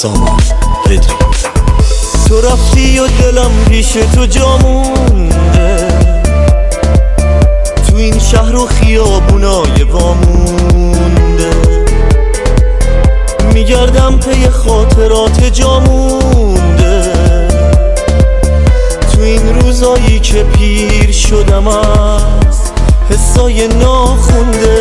سامان پدری. تو رفتی و دلم پیش تو جا مونده، تو این شهر و خیابونای وامونده، میگردم پی خاطرات جا مونده، تو این روزایی که پیر شدم از حسای ناخونده،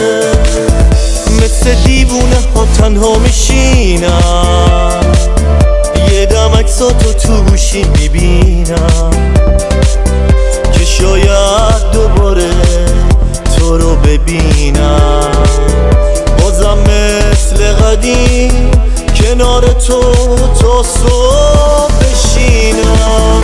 مثل دیوونه ها تنها میشینم، یه دم عکساتو تو گوشی میبینم که شاید دوباره تو رو ببینم، بازم مثل قدیم کنار تو تا صبح بشینم.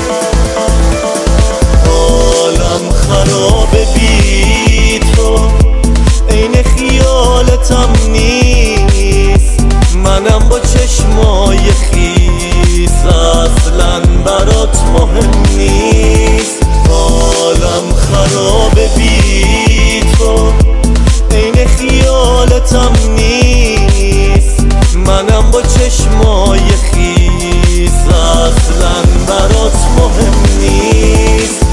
حالم خرابه بی تو، عین خیالتم نیست، منم با چشمای خیس اصلا برات مهم نیست. حالم خرابه بی تو، عین خیالتم نیست، منم با چشمای خیس اصلا برات مهم نیست.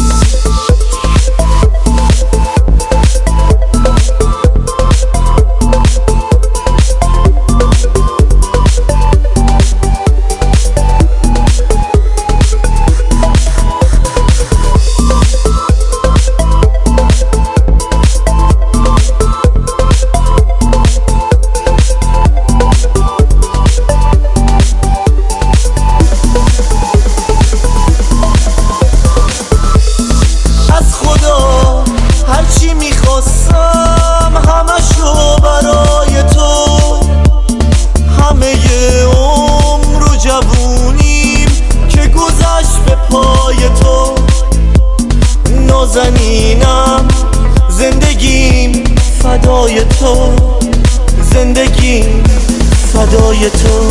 نازنینم زندگیم فدای تو، زندگیم فدای تو.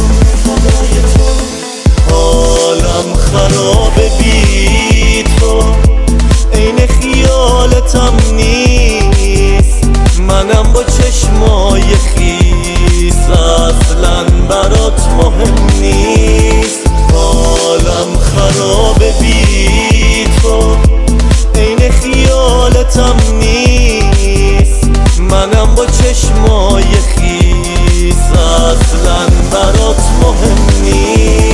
حالم خرابه بی تو، عین خیالتم نیست، منم با چشمای خیس اصلا برات مهم نیست. حالم خرابه بی تو، عین خیالتم نیست، منم با چشمای خیس اصلا برات مهم نیست.